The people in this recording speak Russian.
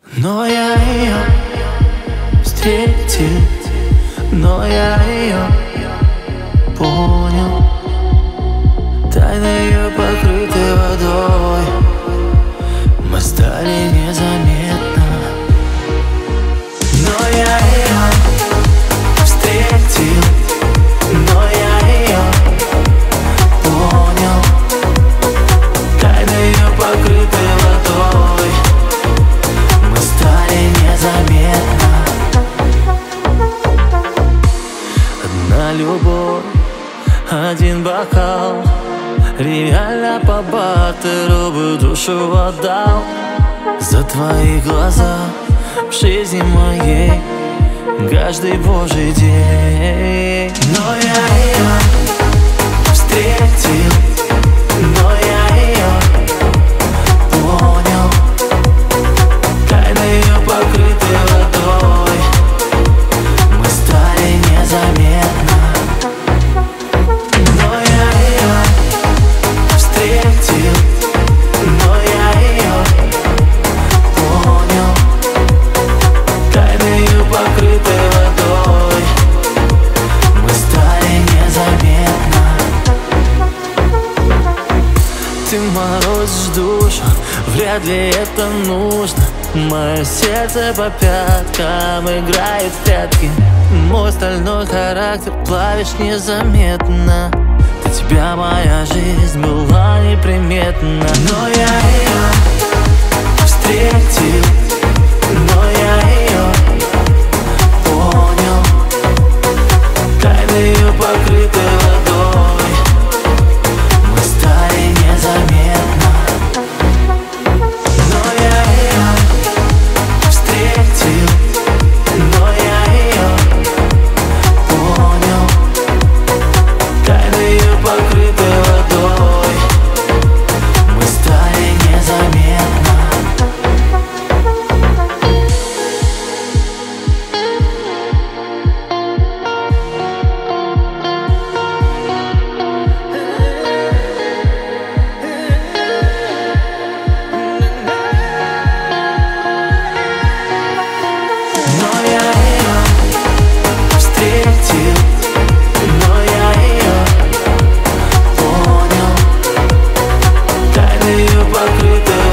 Но я ее встретил, но я ее понял. Тайны ее покрыты водой, мы стали незаметно. Но я ее встретил, но я ее понял. Тайны ее покрыты водой, мы стали незаметно. Одна любовь, один бокал, реально по бартеру бы душу отдал за твои глаза в жизни моей каждый божий день. Но я ее встретил, но я ее понял. Тайны ее покрыты водой, мы стали незаметно. Но я ее встретил, но я ее понял. Тайны ее покрыты водой, мы стали незаметно. Ты морозишь душу, вряд ли это нужно. Мое сердце по пяткам играет в прятки. Мой стальной характер плавишь незаметно. Для тебя моя жизнь была неприметна. Но я ее встретил, но я ее понял. Тайны ее покрыты водой, мы стали незаметно. Но я ее встретил, но я ее понял. Тайны ее покрыты водой, мы стали незаметно. Но я ее встретил, но я ее понял. Тайны ее покрыты